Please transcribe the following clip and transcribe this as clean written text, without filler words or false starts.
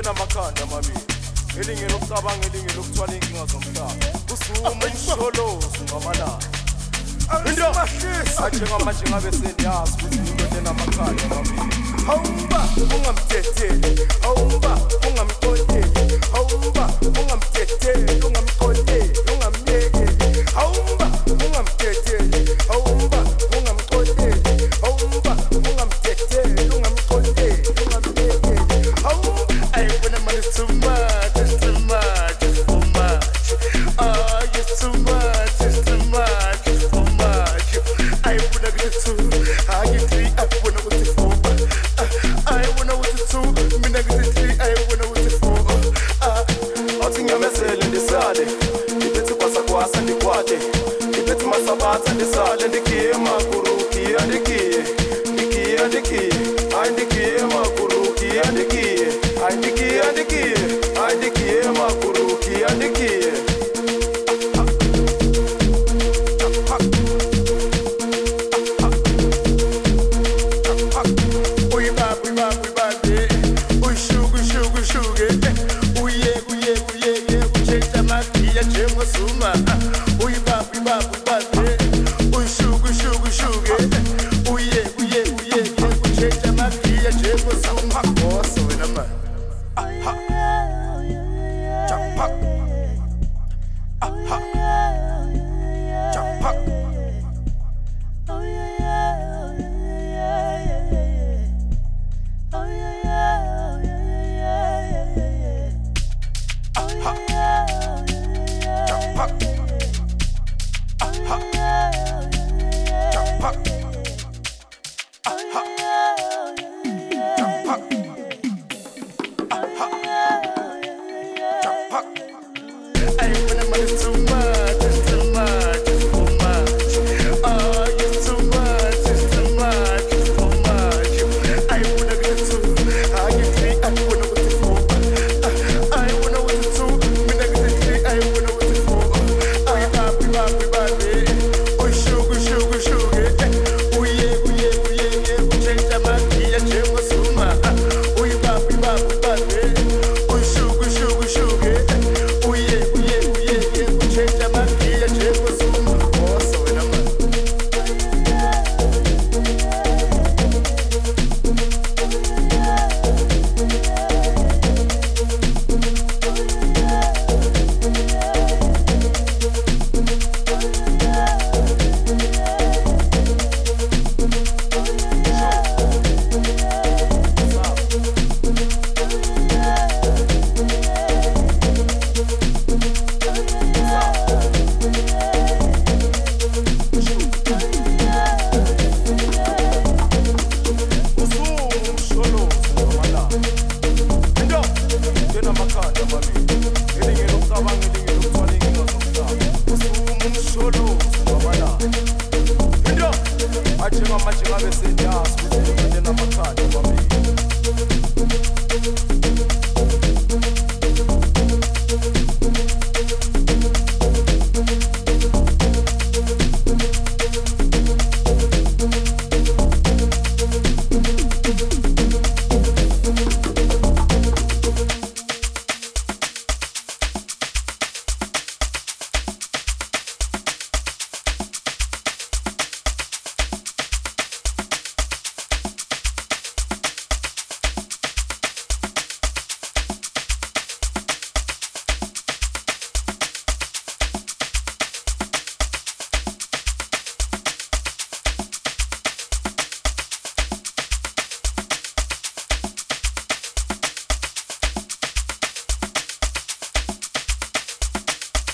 enamakhanda amabili, elinye lokucabanga elinye lokuthwala inkinga zomhlaba. Usuma umsholozi ngamalanga. Njengamanje ngabe sendiyazi ukuthi indoda enamakhanda amabili. Awumba ungamthetheli, awumba ungamqondeli, awumba ungamthetheli, ungamqondeli, ungamyekeli. Awumba ungamthetheli, awumba ungamqondeli, awumba ungamthetheli, ungamqondeli, ungamyekeli. Awumba ayibona manje it's too much, it's too much, it's too much. Oh, it's too much, it's too much, it's too much. I wanna get it too, I get three, I wanna get it four. I wanna get it two, me na get it three, I wanna get it four. Otinga mesele ndisale, ndiphethe kwasa ndikwade, ndiphethe masabata ndisale ndikiye makuruki andikiye, ndikiye, ay ndikiye makuruki andikiye, ay ndikiye makuruki andikiye. Sugar, uye, ucheta makia chemo suma.